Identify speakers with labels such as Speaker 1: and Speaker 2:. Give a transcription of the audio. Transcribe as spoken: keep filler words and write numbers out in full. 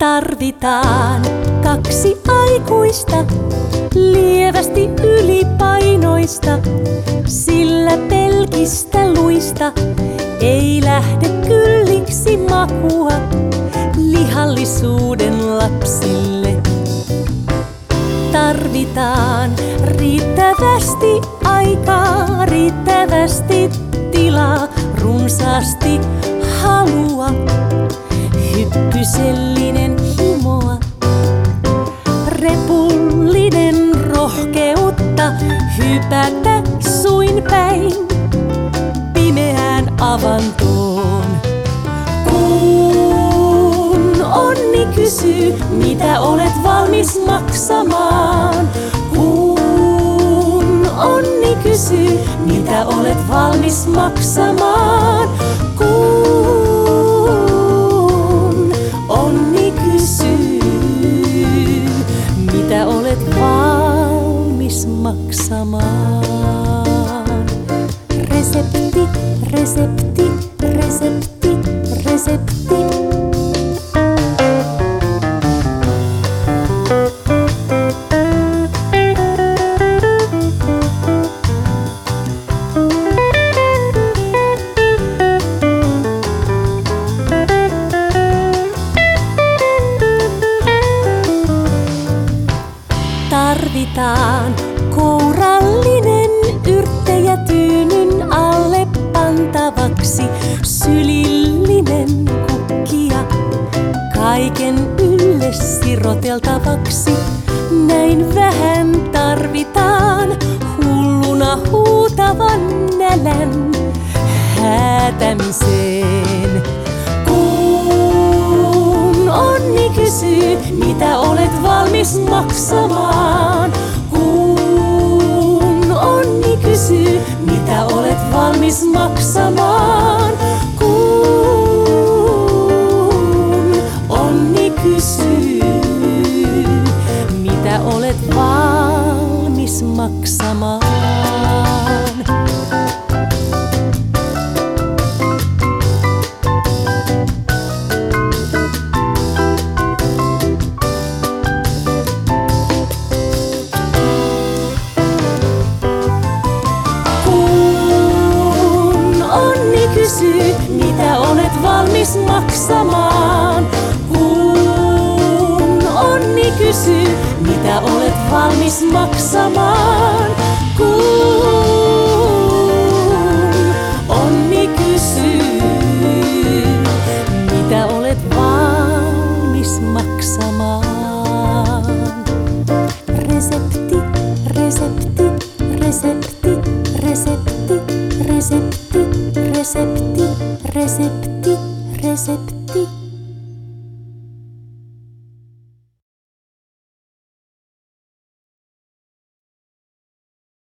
Speaker 1: Tarvitaan kaksi aikuista, lievästi ylipainoista, sillä pelkistä luista ei lähde kylliksi makua lihallisuuden lapsille. Tarvitaan riittävästi aikaa, riittävästi tilaa, runsaasti halua, hyppysellinen himoa, repullinen rohkeutta hypätä suin päin pimeään avantoon. Kun onni kysyy, mitä olet valmis maksamaan. Kun onni kysyy, mitä olet valmis maksamaan. Kun onni kysyy, mitä olet valmis maksamaan. Resepti, resepti, resepti, resepti. Tarvitaan kourallinen yrttejä tyynyn alle pantavaksi, sylillinen kukkia kaiken ylle siroteltavaksi. Näin vähän tarvitaan hulluna huutavan nälän häätämiseen. Kun onni kysyy, mitä olet valmis maksamaan. Kun onni kysyy, mitä olet valmis maksamaan. Kun onni kysyy, mitä olet valmis maksamaan. Kysy, mitä olet valmis maksamaan. Kun onni kysyy, mitä olet valmis maksamaan. Kun onni kysyy, mitä olet valmis maksamaan. Resepti, resepti, resepti, resepti, resepti. Resepti, resepti, resepti.